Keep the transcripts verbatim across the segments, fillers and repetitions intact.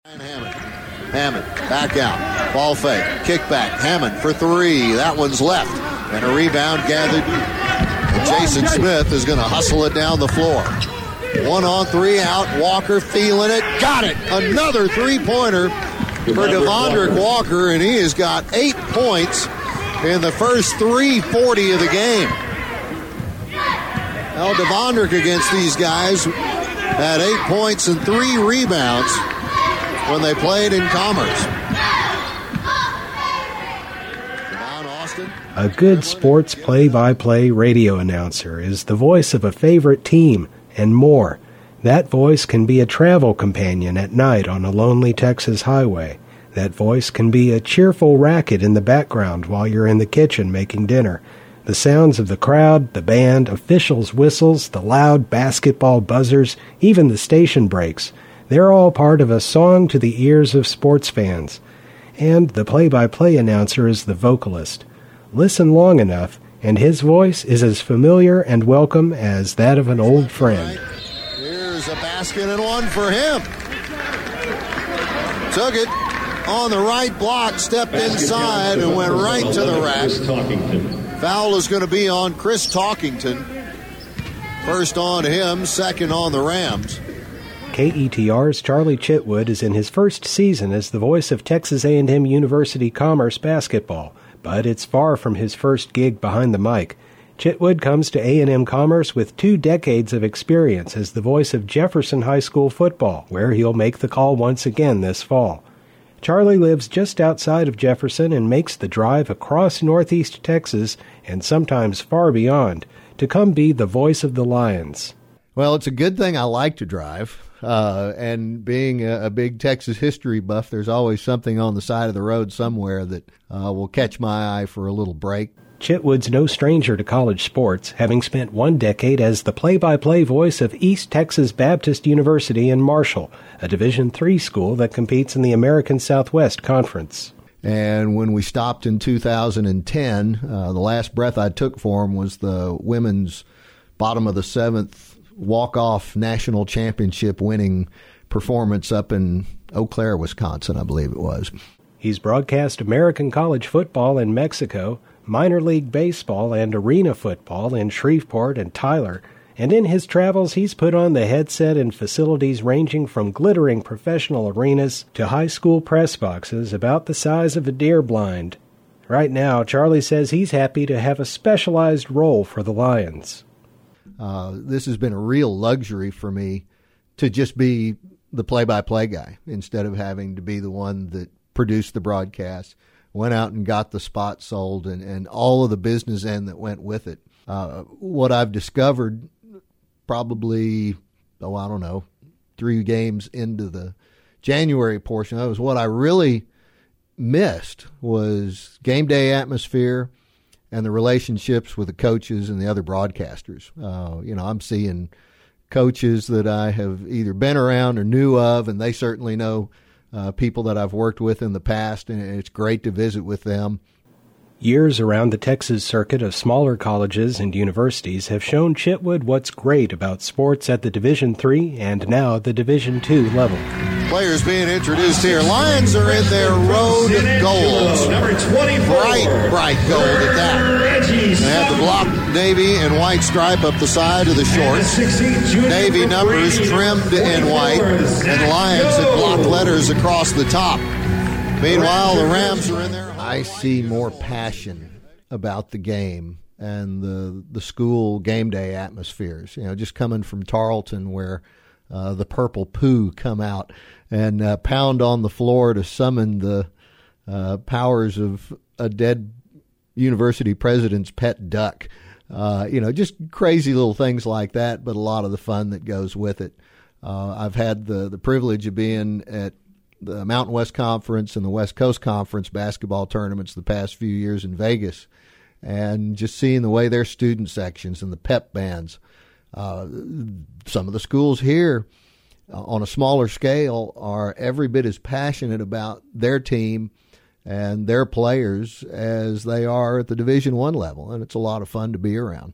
Hammond. Hammond back out. Ball fake. Kick back. Hammond for three. That one's left. And a rebound gathered. And Jason Smith is going to hustle it down the floor. One on three out. Walker feeling it. Got it. Another three-pointer for Devondrick Walker, and he has got eight points in the first three forty of the game. Now Devondrick against these guys had eight points and three rebounds when they played in Commerce. A good sports play-by-play radio announcer is the voice of a favorite team and more. That voice can be a travel companion at night on a lonely Texas highway. That voice can be a cheerful racket in the background while you're in the kitchen making dinner. The sounds of the crowd, the band, officials' whistles, the loud basketball buzzers, even the station breaks, they're all part of a song to the ears of sports fans. And the play-by-play announcer is the vocalist. Listen long enough, and his voice is as familiar and welcome as that of an old friend. Here's a basket and one for him. Took it on the right block, stepped inside, and went right to the rack. Foul is going to be on Chris Talkington. First on him, second on the Rams. K E T R's Charlie Chitwood is in his first season as the voice of Texas A and M University Commerce basketball, but it's far from his first gig behind the mic. Chitwood comes to A and M Commerce with two decades of experience as the voice of Jefferson High School football, where he'll make the call once again this fall. Charlie lives just outside of Jefferson and makes the drive across northeast Texas and sometimes far beyond to come be the voice of the Lions. Well, it's a good thing I like to drive. Uh, and being a, a big Texas history buff, there's always something on the side of the road somewhere that uh, will catch my eye for a little break. Chitwood's no stranger to college sports, having spent one decade as the play-by-play voice of East Texas Baptist University in Marshall, a Division three school that competes in the American Southwest Conference. And when we stopped in two thousand ten, uh, the last breath I took for him was the women's bottom of the seventh walk-off national championship winning performance up in Eau Claire, Wisconsin, I believe it was. He's broadcast American college football in Mexico, minor league baseball and arena football in Shreveport and Tyler, and in his travels he's put on the headset in facilities ranging from glittering professional arenas to high school press boxes about the size of a deer blind. Right now, Charlie says he's happy to have a specialized role for the Lions. Uh, this has been a real luxury for me to just be the play-by-play guy instead of having to be the one that produced the broadcast, went out and got the spot sold, and, and all of the business end that went with it. Uh, what I've discovered probably, oh, I don't know, three games into the January portion, that was what I really missed was game day atmosphere and the relationships with the coaches and the other broadcasters. Uh, you know, I'm seeing coaches that I have either been around or knew of, and they certainly know uh, people that I've worked with in the past, and it's great to visit with them. Years around the Texas circuit of smaller colleges and universities have shown Chitwood what's great about sports at the Division three and now the Division two level. Players being introduced here. Lions are in their road golds. Bright, bright gold at that. They have the block navy and white stripe up the side of the shorts. Navy numbers trimmed in white, and Lions have blocked letters across the top. Meanwhile, the Rams are in there. I see more passion about the game and the the school game day atmospheres. You know, just coming from Tarleton, where uh, the purple poo come out and uh, pound on the floor to summon the uh, powers of a dead university president's pet duck. Uh, you know, just crazy little things like that, but a lot of the fun that goes with it. Uh, I've had the the privilege of being at the Mountain West Conference and the West Coast Conference basketball tournaments the past few years in Vegas, and just seeing the way their student sections and the pep bands, uh, some of the schools here uh, on a smaller scale are every bit as passionate about their team and their players as they are at the Division One level, and it's a lot of fun to be around.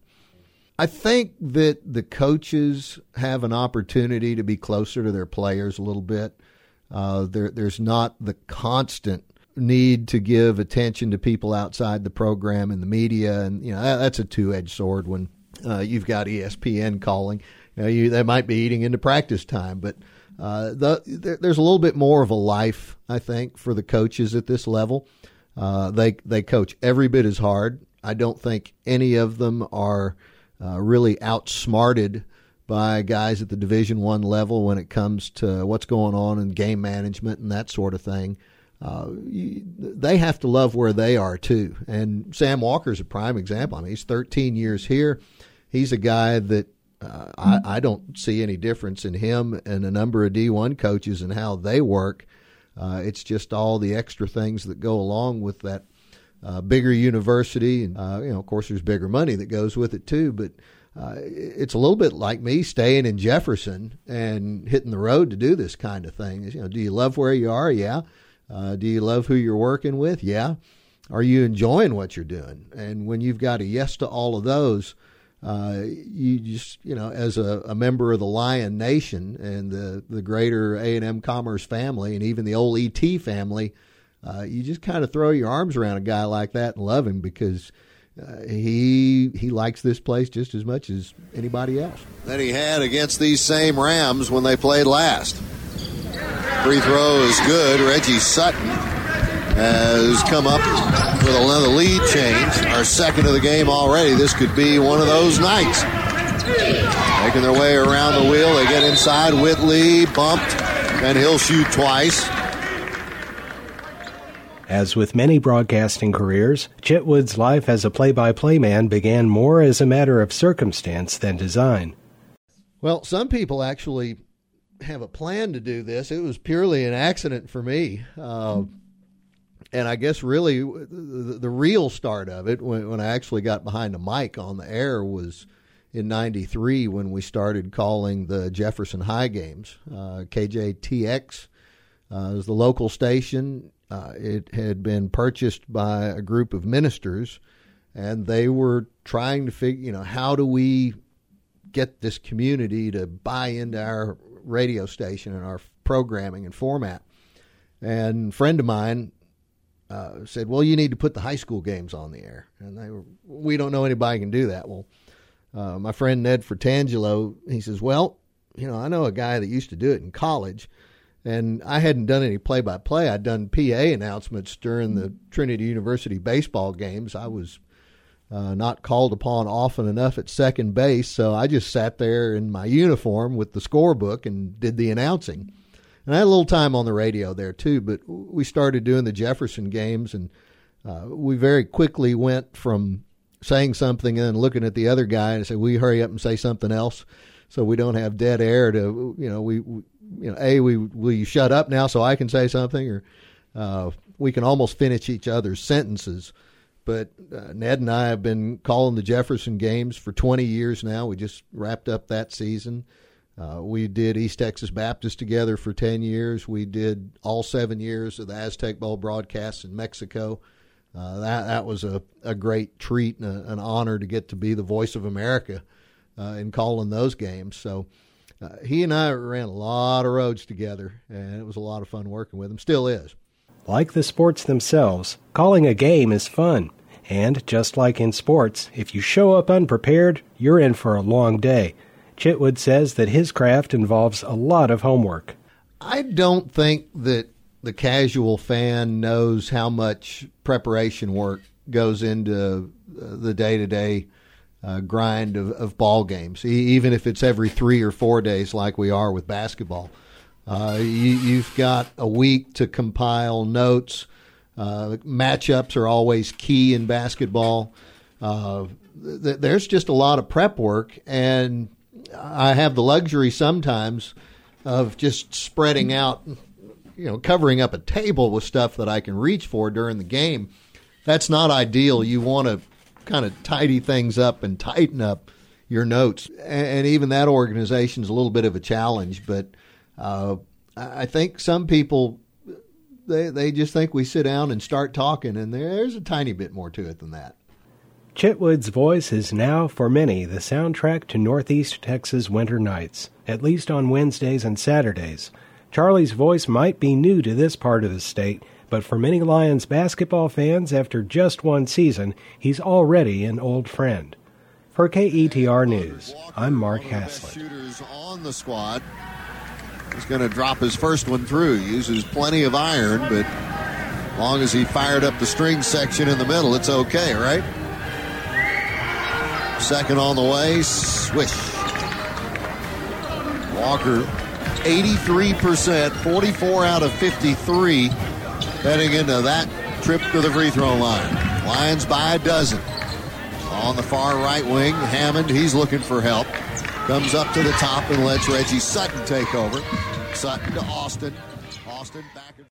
I think that the coaches have an opportunity to be closer to their players a little bit. Uh, there, there's not the constant need to give attention to people outside the program and the media, and you know that, that's a two-edged sword when uh, you've got E S P N calling. You know, you, they might be eating into practice time, but uh, the, there, there's a little bit more of a life, I think, for the coaches at this level. Uh, they they coach every bit as hard. I don't think any of them are uh, really outsmarted by guys at the Division One level when it comes to what's going on in game management and that sort of thing. Uh, you, they have to love where they are too. And Sam Walker's a prime example. I mean, he's thirteen years here. He's a guy that uh, I, I don't see any difference in him and a number of D one coaches and how they work. Uh, it's just all the extra things that go along with that uh, bigger university. And, uh, you know, of course, there's bigger money that goes with it too. But uh, it's a little bit like me staying in Jefferson and hitting the road to do this kind of thing. You know, do you love where you are? Yeah. Uh, do you love who you're working with? Yeah. Are you enjoying what you're doing? And when you've got a yes to all of those, Uh, you just, you know, as a, a member of the Lion Nation and the, the greater A and M Commerce family and even the old E T family, uh, you just kind of throw your arms around a guy like that and love him because uh, he he likes this place just as much as anybody else. That he had against these same Rams when they played last. Free throw is good. Reggie Sutton has come up with another lead change, our second of the game already. This could be one of those nights. Making their way around the wheel, they get inside. Whitley bumped, and he'll shoot twice. As with many broadcasting careers, Chitwood's life as a play-by-play man began more as a matter of circumstance than design. Well, some people actually have a plan to do this. It was purely an accident for me. Uh, And I guess really the, the real start of it, when, when I actually got behind a mic on the air, was in ninety-three when we started calling the Jefferson High games. Uh, K J T X uh, was the local station. Uh, it had been purchased by a group of ministers, and they were trying to figure, you know, how do we get this community to buy into our radio station and our programming and format. And a friend of mine Uh, said, well, you need to put the high school games on the air. And they were, we don't know anybody can do that. Well, uh, my friend Ned Fratangelo, he says, well, you know, I know a guy that used to do it in college, and I hadn't done any play-by-play. I'd done P A announcements during the Trinity University baseball games. I was uh, not called upon often enough at second base, so I just sat there in my uniform with the scorebook and did the announcing. And I had a little time on the radio there, too, but we started doing the Jefferson games, and uh, we very quickly went from saying something and then looking at the other guy and say, will you hurry up and say something else so we don't have dead air to, you know, we, we you know, A, we, will you shut up now so I can say something? Or uh, we can almost finish each other's sentences. But uh, Ned and I have been calling the Jefferson games for twenty years now. We just wrapped up that season. Uh, we did East Texas Baptist together for ten years. We did all seven years of the Aztec Bowl broadcasts in Mexico. Uh, that that was a, a great treat and a, an honor to get to be the voice of America uh, in calling those games. So uh, he and I ran a lot of roads together, and it was a lot of fun working with him. Still is. Like the sports themselves, calling a game is fun. And just like in sports, if you show up unprepared, you're in for a long day. Chitwood says that his craft involves a lot of homework. I don't think that the casual fan knows how much preparation work goes into the day-to-day uh, grind of, of ball games, e- even if it's every three or four days like we are with basketball. Uh, you, you've got a week to compile notes. Uh, matchups are always key in basketball. Uh, th- there's just a lot of prep work, and I have the luxury sometimes of just spreading out, you know, covering up a table with stuff that I can reach for during the game. That's not ideal. You want to kind of tidy things up and tighten up your notes. And even that organization is a little bit of a challenge. But uh, I think some people, they, they just think we sit down and start talking, and there's a tiny bit more to it than that. Chitwood's voice is now, for many, the soundtrack to Northeast Texas winter nights, at least on Wednesdays and Saturdays. Charlie's voice might be new to this part of the state, but for many Lions basketball fans, after just one season, he's already an old friend. For K E T R News, I'm Mark Haslett. Shooters on the squad. He's going to drop his first one through. Uses plenty of iron, but as long as he fired up the string section in the middle, it's okay, right? Second on the way, swish. Walker, eighty-three percent, forty-four out of fifty-three, heading into that trip to the free throw line. Lions by a dozen. On the far right wing, Hammond, he's looking for help. Comes up to the top and lets Reggie Sutton take over. Sutton to Austin. Austin back and